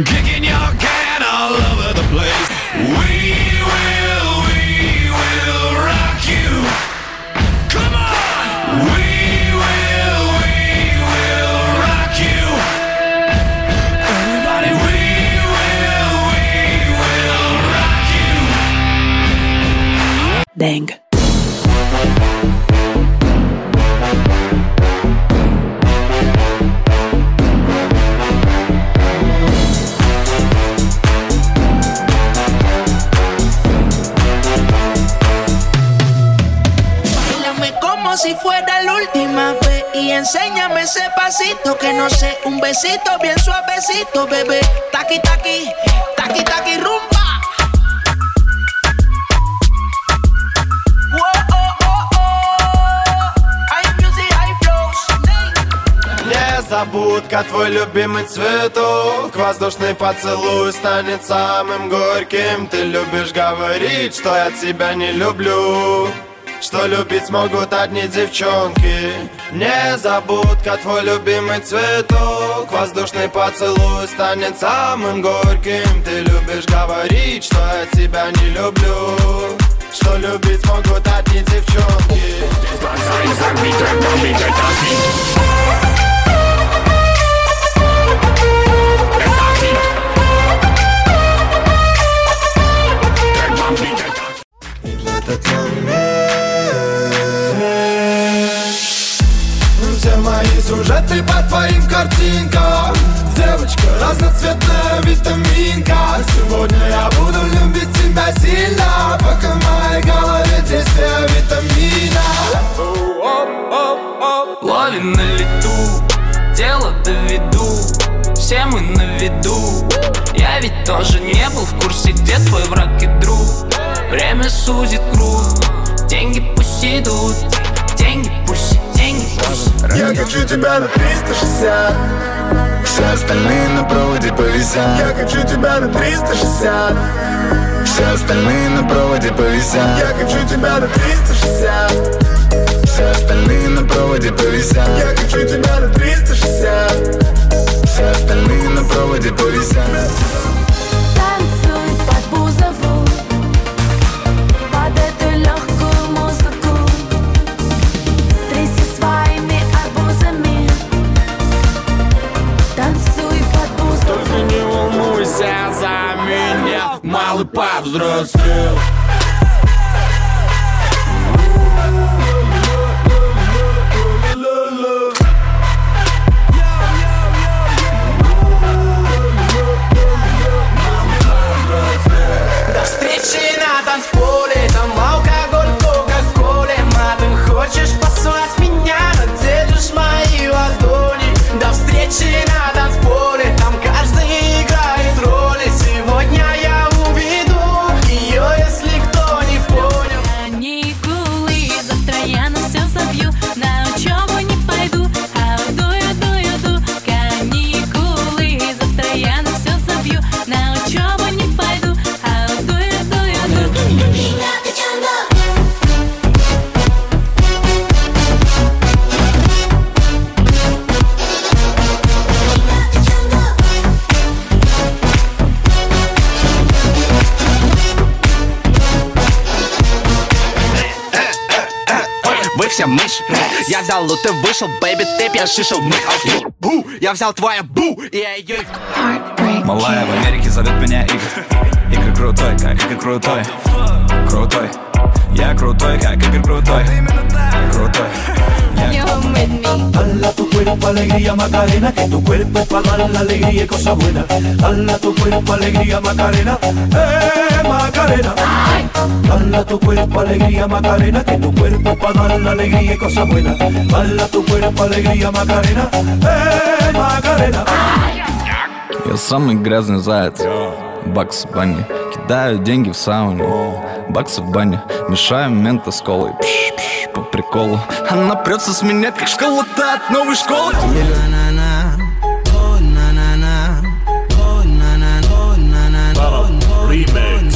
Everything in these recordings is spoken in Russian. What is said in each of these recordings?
kicking your can all over the place. We will rock you. Come on! We will rock you. Everybody, we will rock you. Dang. Si fuera la última vez y enséñame ese pasito que no sé, un besito bien suavecito, bebé. Taqui, taqui, taqui, taqui, rumba. Не забудка, твой любимый цветок. Воздушный поцелуй станет самым горьким. Ты любишь говорить, что я тебя не люблю, что любить смогут одни девчонки. Незабудка, твой любимый цветок. Воздушный поцелуй станет самым горьким. Ты любишь говорить, что я тебя не люблю, что любить смогут одни девчонки. Все мои сюжеты по твоим картинкам. Девочка разноцветная витаминка. Сегодня я буду любить тебя сильно, пока в моей голове действие витамина. Ловим на лету, тело доведу, все мы на виду. Я ведь тоже не был в курсе, где твой враг и друг. Время сузит круг, деньги пусть идут, деньги пусть, деньги пусть. Я хочу тебя на 360, все остальные на проводе повисят. я хочу тебя на 360, Все остальные на проводе повисят. я хочу тебя на 360, Все остальные на проводе повисят. я хочу тебя на 360. Все остальные на проводе повисят. Танцуй под Бузову, под эту легкую музыку. Тряси своими арбузами. Танцуй под Бузову. Только не волнуйся за меня, малый повзрослел. До встречи на танцполе, там алкоголь в кока-коле. Ты хочешь послать меня, надержишь мои ладони. До встречи на танцполе, там каждый играет роли. Сегодня я уведу ее, если кто не понял. Каникулы, завтра я на все забью. На учебу не пойду, а уйду. Каникулы, завтра я на все забью. На учебу не пойду, а уйду. Вы все мышь. Я взял лут и вышел, бэйби, ты пьяшишил. Бу, я взял твоя бу, и я ее... Малая в Америке зовет меня Игорь. Игорь крутой, как Игорь крутой. Крутой. Я крутой, как Игорь крутой. Крутой. Dala tu cuerpo alegría Macarena, que tu cuerpo es para dar la alegría y cosas buenas. Dala tu cuerpo alegría Macarena, Macarena. Dala tu cuerpo alegría Macarena, que tu cuerpo es para dar la alegría y cosas buenas. Dala tu cuerpo alegría Macarena, Macarena. Я самый грязный заяц. Бакс в бане. Кидаю деньги в сауне. Баксы в бане. Мешаем мента с колой. Пш-пш, по приколу. Она прется с меня, как школа-то от новой школы. Remix.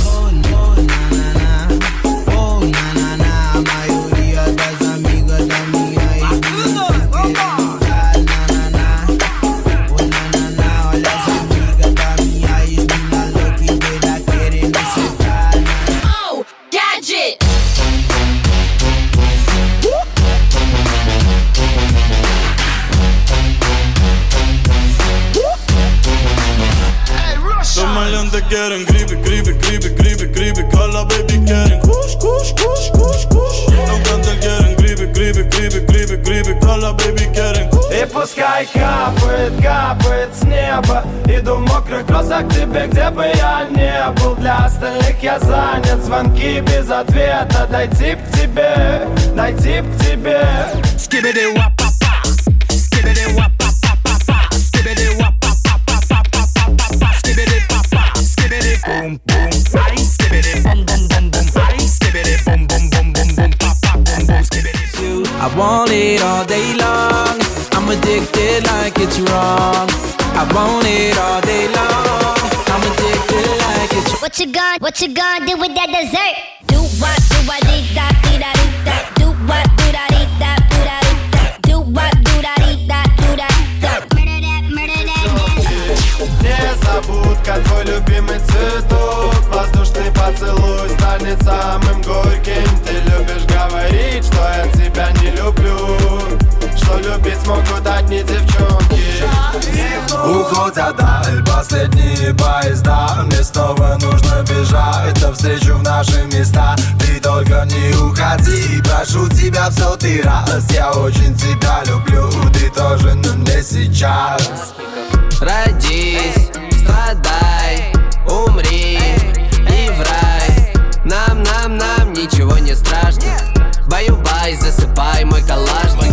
te quieren creepy, creepy, creepy, creepy, creepy. Que la baby quieren kush, kush, kush, kush, kush. Los que te quieren creepy, creepy, creepy, creepy, creepy. Que la baby quieren. И пускай капает, капает с неба. Иду в мокрых глазах к тебе, где бы я не был. Для остальных я занят, звонки без ответа. Дойти к тебе, дойти к тебе. Skibidi wap pa pa, skibidi wap pa pa pa pa, skibidi wap pa pa pa pa pa pa pa, skibidi pa pa, skibidi boom boom, ay skibidi boom boom boom boom, ay skibidi boom boom boom boom boom, pa pa boom boom, skibidi. I want it all day long. I'm addicted like it's wrong. I want it all day long. I'm addicted like it's wrong. What you gonna do with that dessert? Do what dee da dee da dee da. Do what do da dee da do da dee da. Do what do da dee da do da da. Murder that. Незабудка, твой любимый цветок. Воздушный поцелуй станет самым горьким. Ты любишь говорить, что я тебя не люблю, что любить смогут одни девчонки. Уходят даль последние поезда. Мне снова нужно бежать навстречу в наши места. Ты только не уходи, прошу тебя в 100-й раз. Я очень тебя люблю, ты тоже, но не сейчас. Родись, страдай, умри и в рай. Нам ничего не страшно. Баю-бай, засыпай мой калашник.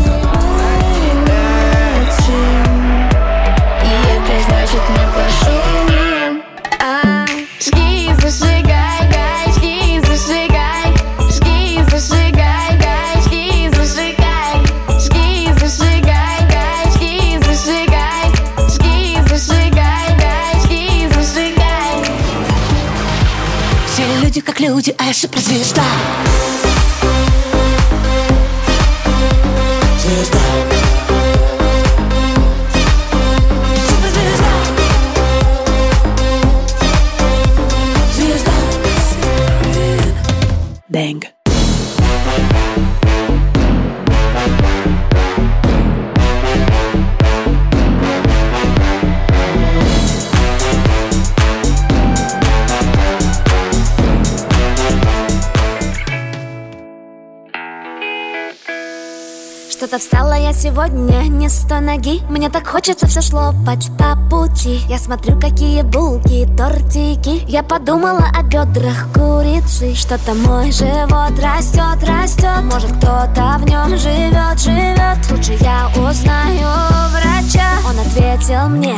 Значит не пошумим. Жги, зажигай, гай, жги, зажигай. Жги, зажигай, гай, жги, зажигай. Жги, зажигай, гай, жги, зажигай. Жги, зажигай, гай, жги, зажигай. Все люди как люди, а я суперзвезда. Звезда. Bang. Что-то встала я сегодня не с той ноги. Мне так хочется все слопать по пути. Я смотрю, какие булки, тортики. Я подумала о бедрах курицы. Что-то мой живот растет, растет. Может, кто-то в нем живет, живет. Лучше я узнаю врача. Он ответил мне: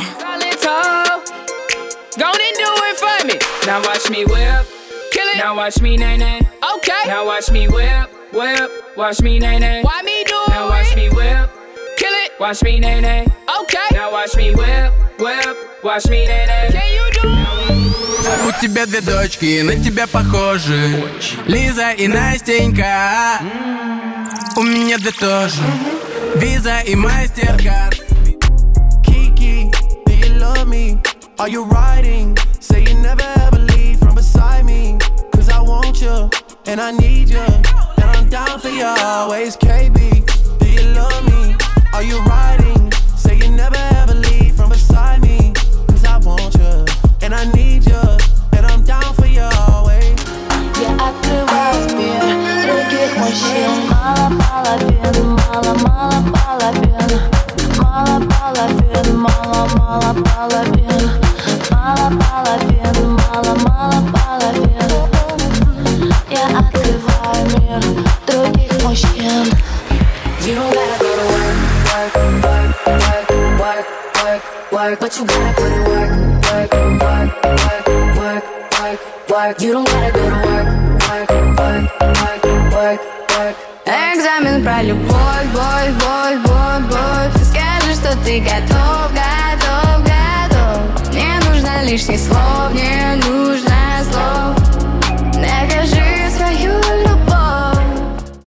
Go and do it for me. Now watch me whip, kill it. Now watch me nay nay. Okay. Now watch me whip, whip. Watch me nay nay. Why me do it? Now watch me whip, kill it. Watch me nay nay. Okay. Now watch me whip, whip. Watch me nay nay. Can you do it? У тебя две дочки, на тебя похожи, Лиза и Настенька. У меня две тоже, Виза и Мастеркард. Kiki, do you love me? Are you riding? Say you never ever leave from beside me. Cause I want you, and I need you, and I'm down for you always. KB, do you love me? Are you riding? Say you never ever leave from beside me. Cause I want you, and I need you, and I'm down for you always. Я открываю мир других мужчин. Мало половин, мало половин. Мало половин, мало половин. Мало половин, мало половин. Я открываю мир других мужчин. You don't gotta go to work, work, work, work, work, work, work. But you gotta put in work, work, work, work, work, work, work. You don't gotta go to work, work, work, work, work, work. Экзамен про любовь, любовь. Скажи, что ты готов. Не нужно лишних слов, не